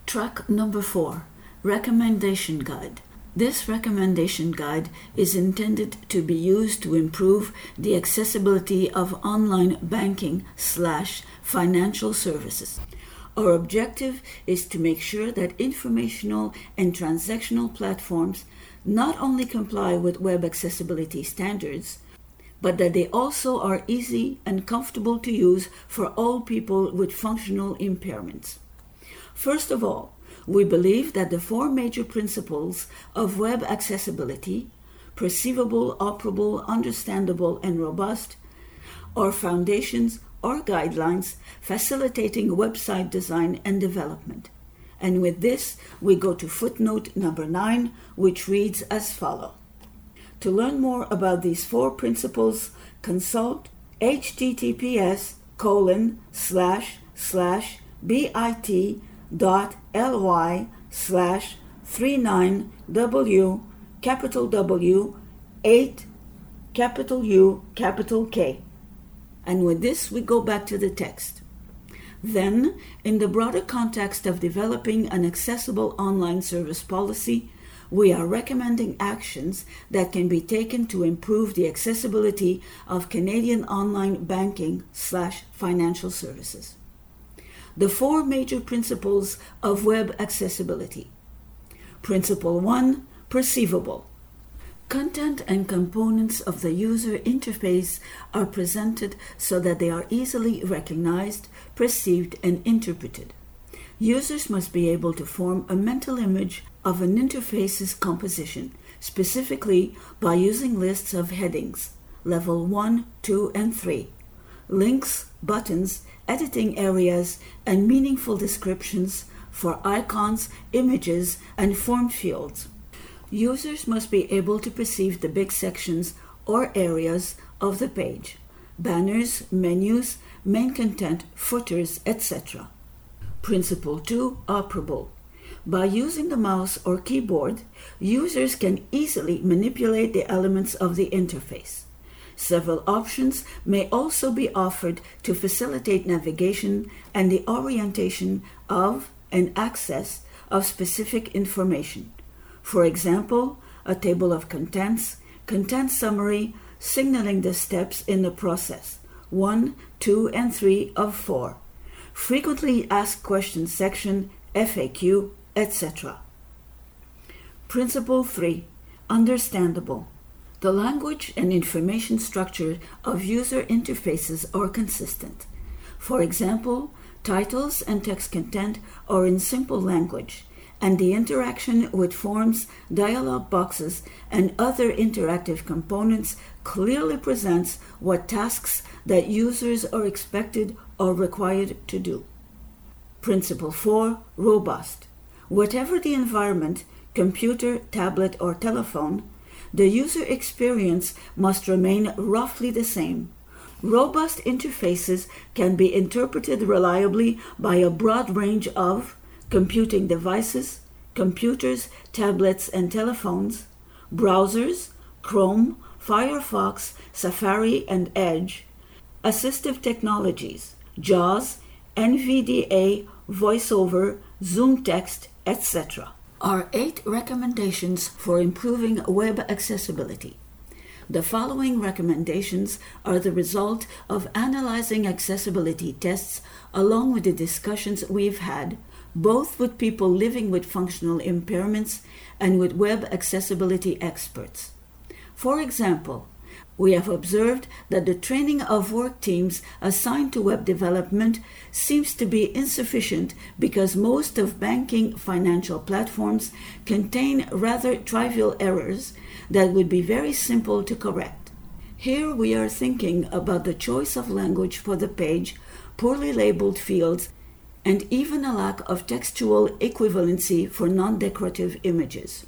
Track number 4, Recommendation Guide. This recommendation guide is intended to be used to improve the accessibility of online banking/financial services. Our objective is to make sure that informational and transactional platforms not only comply with web accessibility standards, but that they also are easy and comfortable to use for all people with functional impairments. First of all, we believe that the 4 major principles of web accessibility, perceivable, operable, understandable, and robust, are foundations or guidelines facilitating website design and development. And with this, we go to footnote number 9, which reads as follows. To learn more about these 4 principles, consult bit.ly/bit.39W8K. And with this, we go back to the text. Then, in the broader context of developing an accessible online service policy, we are recommending actions that can be taken to improve the accessibility of Canadian online banking/financial services. The 4 major principles of web accessibility. Principle 1, perceivable. Content and components of the user interface are presented so that they are easily recognized, perceived, and interpreted. Users must be able to form a mental image of an interface's composition, specifically by using lists of headings, level 1, 2, and 3, links, buttons, editing areas, and meaningful descriptions for icons, images, and form fields. Users must be able to perceive the big sections or areas of the page, banners, menus, main content, footers, etc. Principle 2, operable. By using the mouse or keyboard, users can easily manipulate the elements of the interface. Several options may also be offered to facilitate navigation and the orientation of and access of specific information. For example, a table of contents, content summary, signaling the steps in the process, 1, 2, and 3 of 4, frequently asked questions section, FAQ, etc. Principle 3, understandable. The language and information structure of user interfaces are consistent. For example, titles and text content are in simple language, and the interaction with forms, dialog boxes, and other interactive components clearly presents what tasks that users are expected or required to do. Principle 4, robust. Whatever the environment, computer, tablet, or telephone, the user experience must remain roughly the same. Robust interfaces can be interpreted reliably by a broad range of computing devices, computers, tablets, and telephones, browsers, Chrome, Firefox, Safari, and Edge, assistive technologies, JAWS, NVDA, VoiceOver, Zoom Text, etc. Are 8 recommendations for improving web accessibility. The following recommendations are the result of analyzing accessibility tests along with the discussions we've had, both with people living with functional impairments and with web accessibility experts. For example, we have observed that the training of work teams assigned to web development seems to be insufficient because most of banking financial platforms contain rather trivial errors that would be very simple to correct. Here we are thinking about the choice of language for the page, poorly labeled fields, and even a lack of textual equivalency for non-decorative images.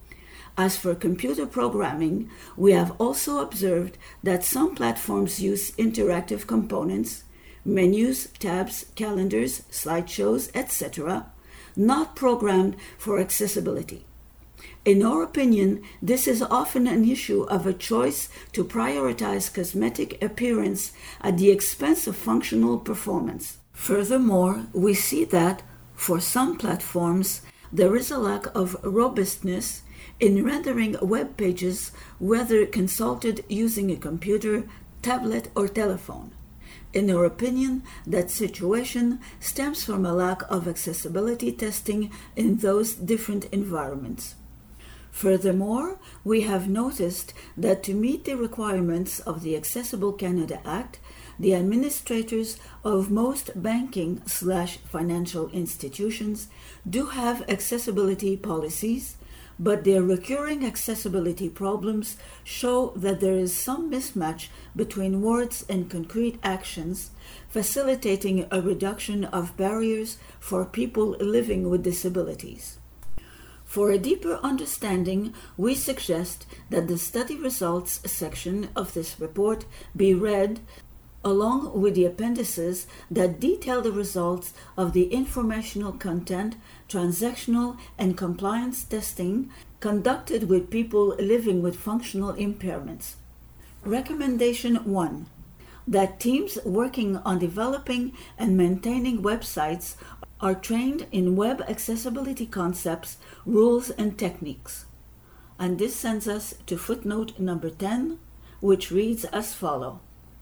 As for computer programming, we have also observed that some platforms use interactive components, menus, tabs, calendars, slideshows, etc., not programmed for accessibility. In our opinion, this is often an issue of a choice to prioritize cosmetic appearance at the expense of functional performance. Furthermore, we see that, For some platforms, there is a lack of robustness in rendering web pages, whether consulted using a computer, tablet, or telephone. In our opinion, that situation stems from a lack of accessibility testing in those different environments. Furthermore, we have noticed that to meet the requirements of the Accessible Canada Act, the administrators of most banking/financial institutions do have accessibility policies, but their recurring accessibility problems show that there is some mismatch between words and concrete actions, facilitating a reduction of barriers for people living with disabilities. For a deeper understanding, we suggest that the study results section of this report be read along with the appendices that detail the results of the informational content, transactional, and compliance testing conducted with people living with functional impairments. Recommendation 1. That teams working on developing and maintaining websites are trained in web accessibility concepts, rules, and techniques. And this sends us to footnote number 10, which reads as follows.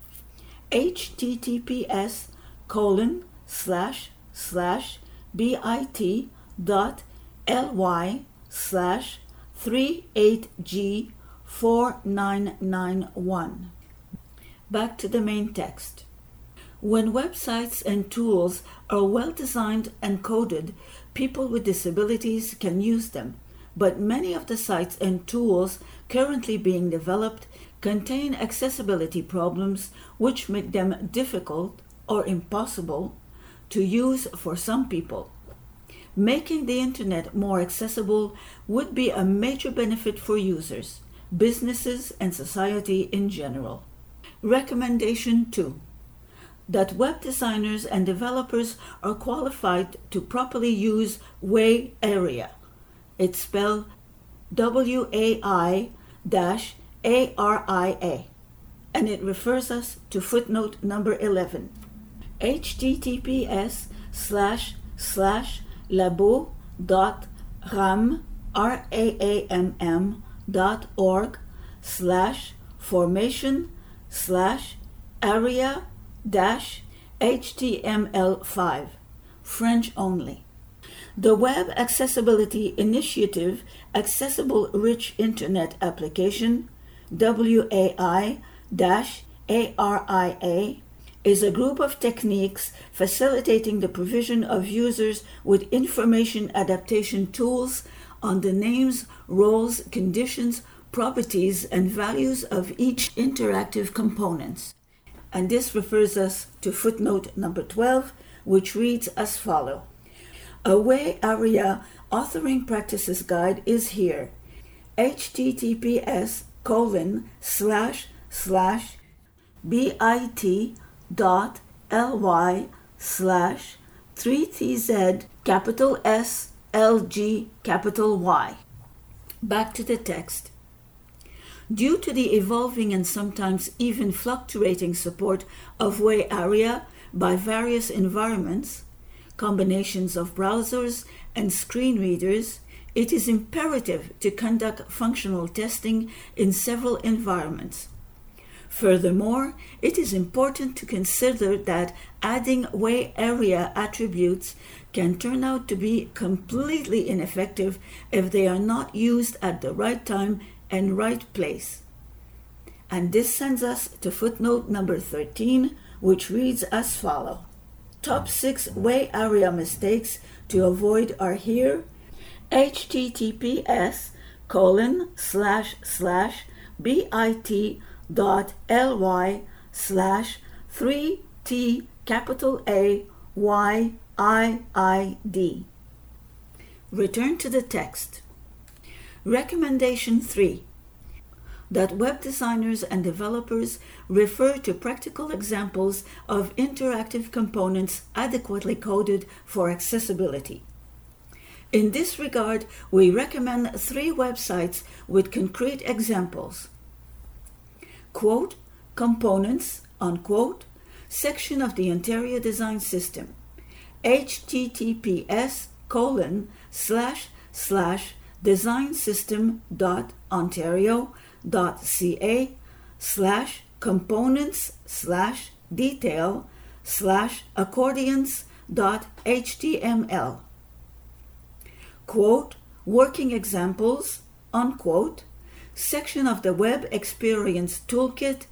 https://bit.ly/38G4991. Back to the main text. When websites and tools are well designed and coded, people with disabilities can use them, but many of the sites and tools currently being developed contain accessibility problems which make them difficult or impossible to use for some people. Making the internet more accessible would be a major benefit for users, businesses, and society in general. Recommendation 2. That web designers and developers are qualified to properly use WAI Area. It's spelled WAI-ARIA, and it refers us to footnote number 11. https://labo.ram.formation/area-html5, French only. The Web Accessibility Initiative Accessible Rich Internet Application, WAI-ARIA, is a group of techniques facilitating the provision of users with information adaptation tools on the names, roles, conditions, properties, and values of each interactive component. And this refers us to footnote number 12, which reads as follows. A WAI Area Authoring Practices Guide is here. https://bit.ly/3tz_SLG_Y. Back to the text. Due to the evolving and sometimes even fluctuating support of WAI Area by various environments, combinations of browsers and screen readers, it is imperative to conduct functional testing in several environments. Furthermore, it is important to consider that adding WAI Area attributes can turn out to be completely ineffective if they are not used at the right time and right place. And this sends us to footnote number 13, which reads as follows. Top 6 WAI Area mistakes to avoid are here. https://bit.ly/3TAYIID. Return to the text. Recommendation 3. That web designers and developers refer to practical examples of interactive components adequately coded for accessibility. In this regard, we recommend 3 websites with concrete examples. Quote, components, unquote, section of the interior design system. https://designsystem.ontario.ca/components/detail/accordions.html. Quote, working examples, unquote, section of the Web Experience Toolkit,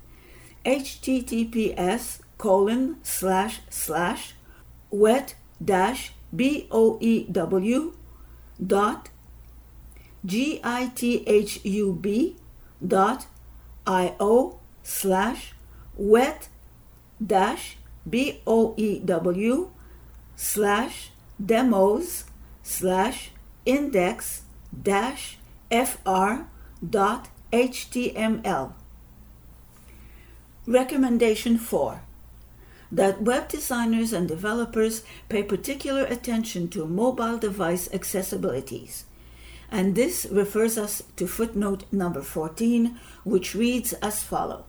www.github.io/wet-boew/demo/index-fr.html. Recommendation 4. That web designers and developers pay particular attention to mobile device accessibilities. And this refers us to footnote number 14, which reads as follows.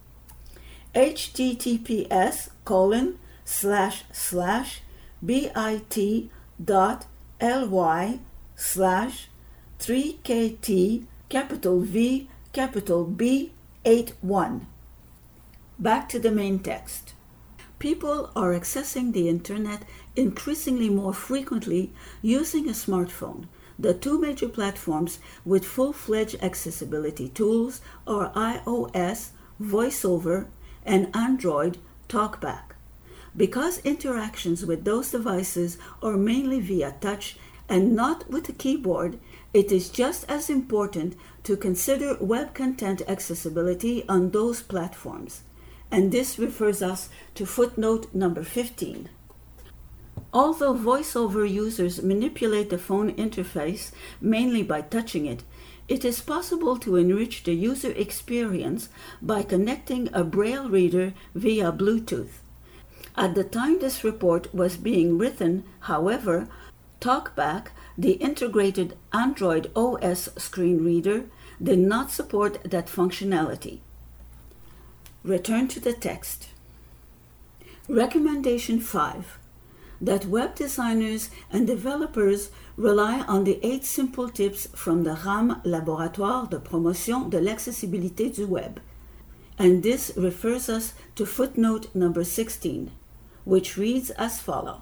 https://bit.ly/3kt V81. Back to the main text. People are accessing the internet increasingly more frequently using a smartphone. The two major platforms with full-fledged accessibility tools are iOS, VoiceOver, and Android, TalkBack. Because interactions with those devices are mainly via touch and not with a keyboard, it is just as important to consider web content accessibility on those platforms. And this refers us to footnote number 15. Although VoiceOver users manipulate the phone interface mainly by touching it, it is possible to enrich the user experience by connecting a Braille reader via Bluetooth. At the time this report was being written, however, TalkBack, the integrated Android OS screen reader, did not support that functionality. Return to the text. Recommendation 5. That web designers and developers rely on the 8 simple tips from the RAM Laboratoire de Promotion de l'Accessibilité du Web. And this refers us to footnote number 16, which reads as follows.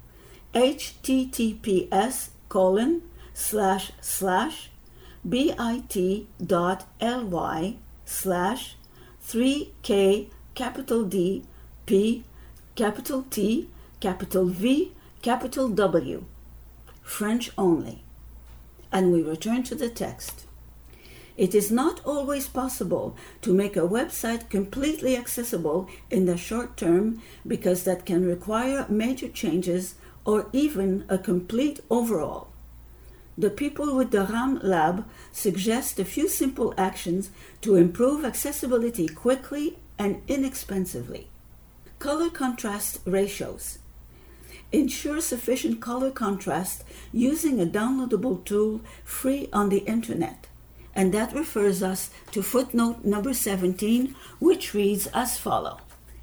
https://bit.ly/3k D P T V W, French only. And we return to the text. It is not always possible to make a website completely accessible in the short term because that can require major changes or even a complete overhaul. The people with the RAM Lab suggest a few simple actions to improve accessibility quickly and inexpensively. Color contrast ratios. Ensure sufficient color contrast using a downloadable tool free on the internet. And that refers us to footnote number 17, which reads as follows.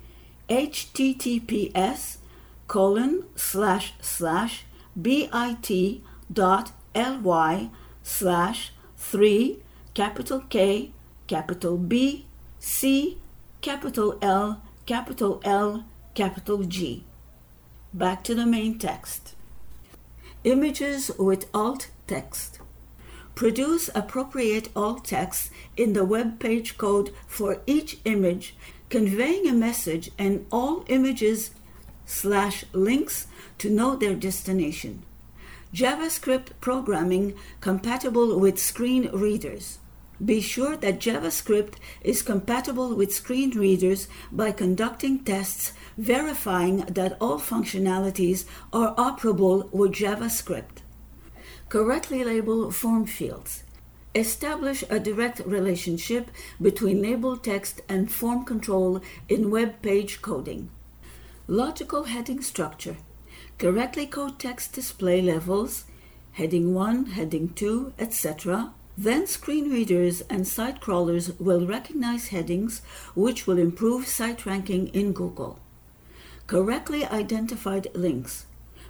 https://bit.ly/3L G. Back to the main text. Images with alt text. Produce appropriate alt text in the web page code for each image, conveying a message and all images/links to know their destination. JavaScript programming compatible with screen readers. Be sure that JavaScript is compatible with screen readers by conducting tests verifying that all functionalities are operable with JavaScript. Correctly label form fields. Establish a direct relationship between label text and form control in web page coding. Logical heading structure. Correctly code text display levels, heading 1, heading 2, etc. Then screen readers and site crawlers will recognize headings, which will improve site ranking in Google. Correctly identified links.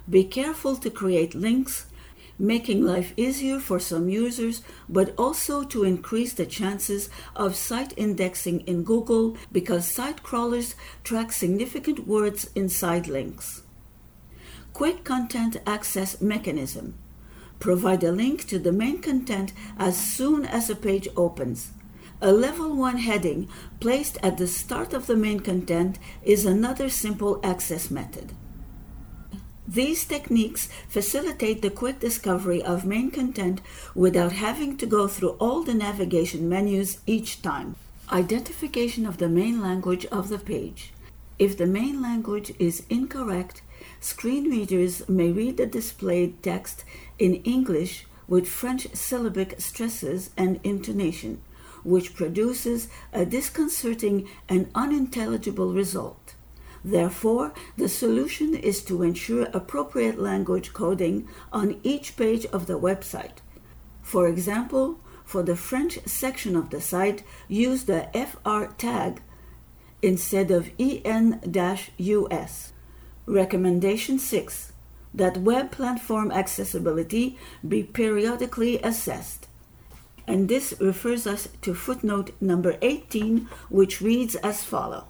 Be careful to create links, making life easier for some users, but also to increase the chances of site indexing in Google because site crawlers track significant words inside links. Quick content access mechanism. Provide a link to the main content as soon as a page opens. A level 1 heading placed at the start of the main content is another simple access method. These techniques facilitate the quick discovery of main content without having to go through all the navigation menus each time. Identification of the main language of the page. If the main language is incorrect, screen readers may read the displayed text in English with French syllabic stresses and intonation, which produces a disconcerting and unintelligible result. Therefore, the solution is to ensure appropriate language coding on each page of the website. For example, for the French section of the site, use the FR tag instead of EN-US. Recommendation 6. That web platform accessibility be periodically assessed. And this refers us to footnote number 18, which reads as follows.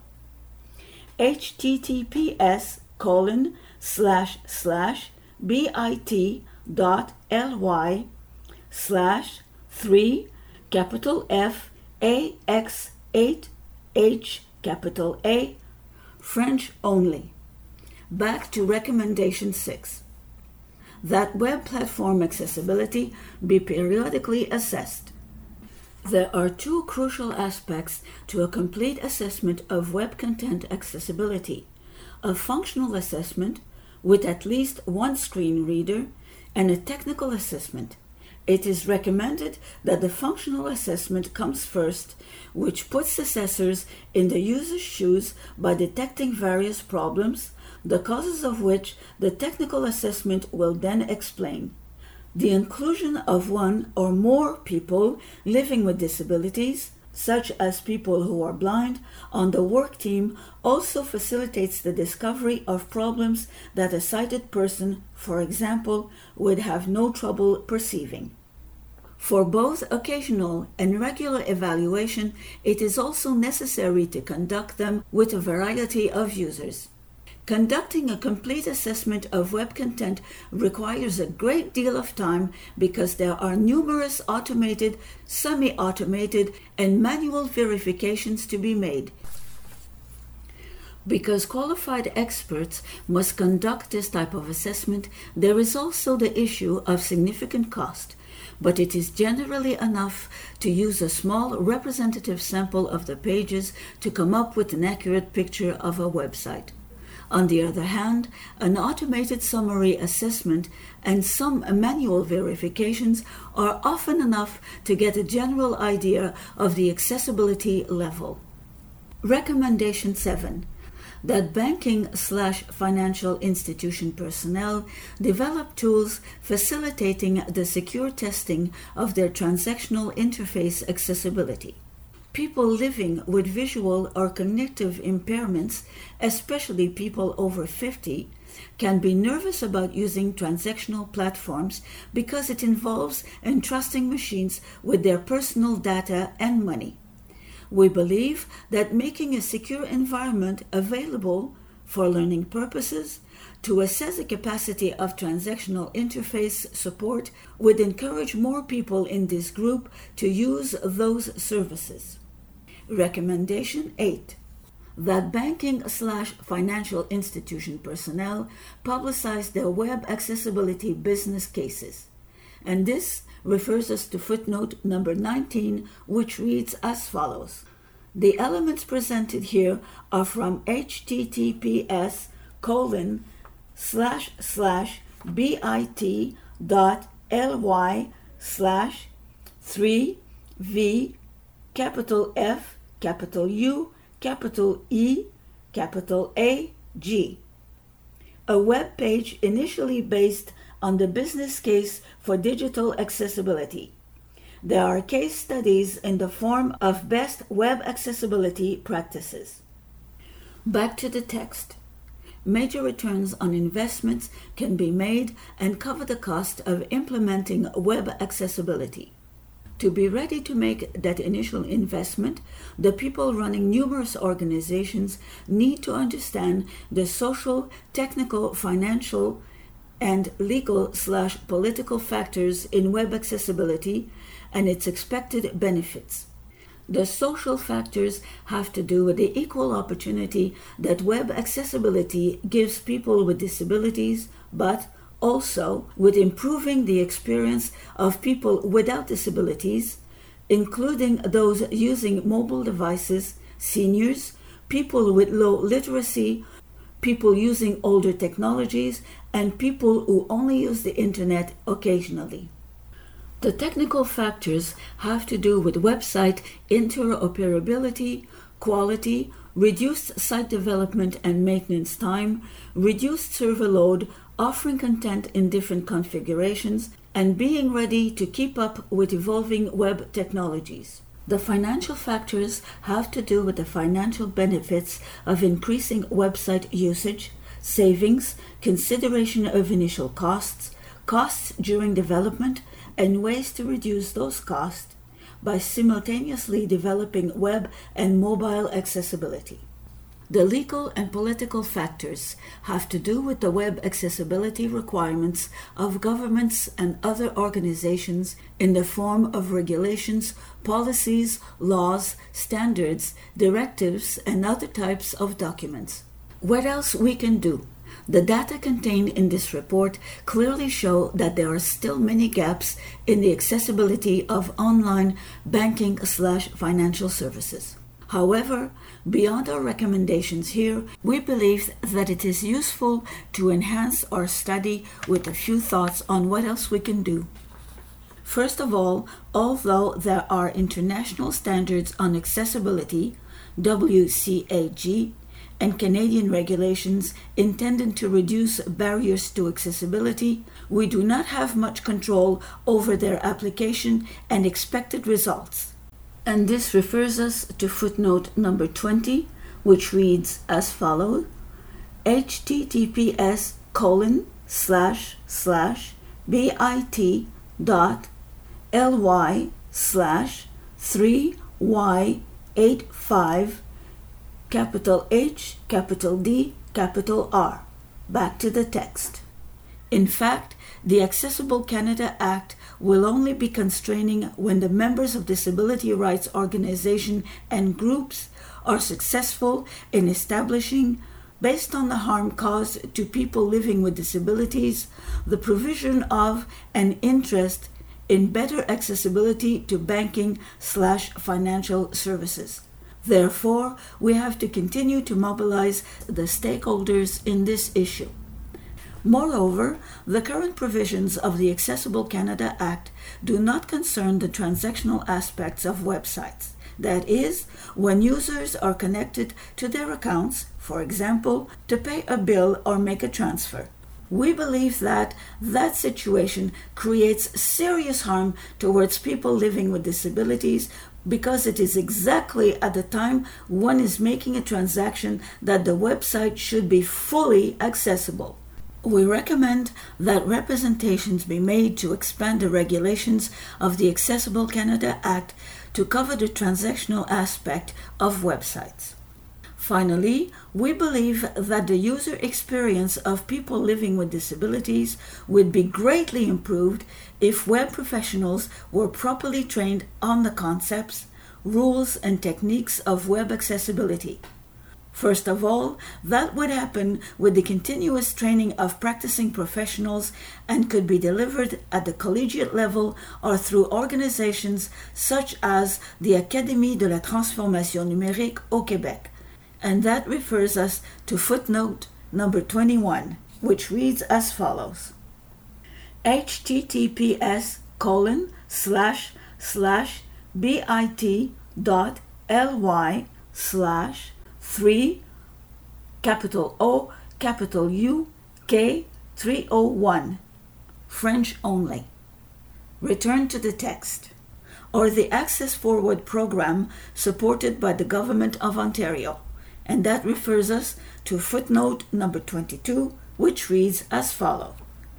https://bit.ly/FAX8H French only. Back to recommendation 6. That web platform accessibility be periodically assessed. There are two crucial aspects to a complete assessment of web content accessibility: a functional assessment with at least one screen reader and a technical assessment. It is recommended that the functional assessment comes first, which puts assessors in the user's shoes by detecting various problems, the causes of which the technical assessment will then explain. The inclusion of one or more people living with disabilities, such as people who are blind, on the work team also facilitates the discovery of problems that a sighted person, for example, would have no trouble perceiving. For both occasional and regular evaluation, it is also necessary to conduct them with a variety of users. Conducting a complete assessment of web content requires a great deal of time because there are numerous automated, semi-automated, and manual verifications to be made. Because qualified experts must conduct this type of assessment, there is also the issue of significant cost, but it is generally enough to use a small representative sample of the pages to come up with an accurate picture of a website. On the other hand, an automated summary assessment and some manual verifications are often enough to get a general idea of the accessibility level. Recommendation 7. That banking/financial institution personnel develop tools facilitating the secure testing of their transactional interface accessibility. People living with visual or cognitive impairments, especially people over 50, can be nervous about using transactional platforms because it involves entrusting machines with their personal data and money. We believe that making a secure environment available for learning purposes to assess the capacity of transactional interface support would encourage more people in this group to use those services. Recommendation 8. That banking/financial institution personnel publicize their web accessibility business cases. And this refers us to footnote number 19, which reads as follows. The elements presented here are from https://bit.ly/3v F, U, E, AG. A web page initially based on the business case for digital accessibility. There are case studies in the form of best web accessibility practices. Back to the text. major returns on investments can be made and cover the cost of implementing web accessibility. To be ready to make that initial investment, the people running numerous organizations need to understand the social, technical, financial, and legal/political factors in web accessibility and its expected benefits. The social factors have to do with the equal opportunity that web accessibility gives people with disabilities, but also with improving the experience of people without disabilities, including those using mobile devices, seniors, people with low literacy, people using older technologies, and people who only use the internet occasionally. The technical factors have to do with website interoperability, quality, reduced site development and maintenance time, reduced server load, offering content in different configurations, and being ready to keep up with evolving web technologies. The financial factors have to do with the financial benefits of increasing website usage, savings, consideration of initial costs, costs during development, and ways to reduce those costs by simultaneously developing web and mobile accessibility. The legal and political factors have to do with the web accessibility requirements of governments and other organizations in the form of regulations, policies, laws, standards, directives, and other types of documents. What else we can do? The data contained in this report clearly show that there are still many gaps in the accessibility of online banking/financial services. However, beyond our recommendations here, we believe that it is useful to enhance our study with a few thoughts on what else we can do. First of all, although there are international standards on accessibility, WCAG, and Canadian regulations intended to reduce barriers to accessibility, we do not have much control over their application and expected results. And this refers us to footnote number 20, which reads as follows: https://bit.ly/3y85 capital H, capital D, capital R. Back to the text. In fact, the Accessible Canada Act will only be constraining when the members of disability rights organizations and groups are successful in establishing, based on the harm caused to people living with disabilities, the provision of an interest in better accessibility to banking/financial services. Therefore, we have to continue to mobilize the stakeholders in this issue. Moreover, the current provisions of the Accessible Canada Act do not concern the transactional aspects of websites. That is, when users are connected to their accounts, for example, to pay a bill or make a transfer. We believe that situation creates serious harm towards people living with disabilities because it is exactly at the time one is making a transaction that the website should be fully accessible. We recommend that representations be made to expand the regulations of the Accessible Canada Act to cover the transactional aspect of websites. Finally, we believe that the user experience of people living with disabilities would be greatly improved if web professionals were properly trained on the concepts, rules, and techniques of web accessibility. First of all, that would happen with the continuous training of practicing professionals and could be delivered at the collegiate level or through organizations such as the Académie de la Transformation Numérique au Québec. And that refers us to footnote number 21, which reads as follows: https://bit.ly/3 capital O capital U K 301 French only. Return to the text. Or the Access Forward program supported by the Government of Ontario. And that refers us to footnote number 22, which reads as follows: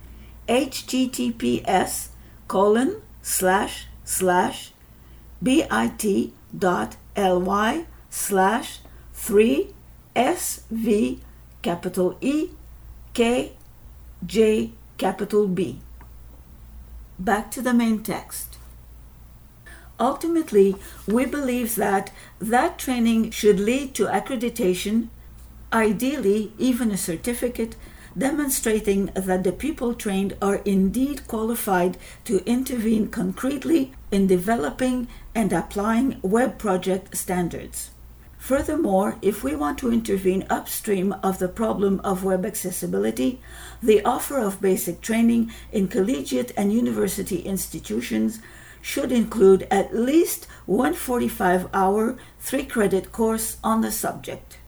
https://bit.ly/3SV_EKJ_B. Back to the main text. Ultimately, we believe that training should lead to accreditation, ideally even a certificate, demonstrating that the people trained are indeed qualified to intervene concretely in developing and applying web project standards. Furthermore, if we want to intervene upstream of the problem of web accessibility, the offer of basic training in collegiate and university institutions should include at least one 45-hour, 3-credit course on the subject.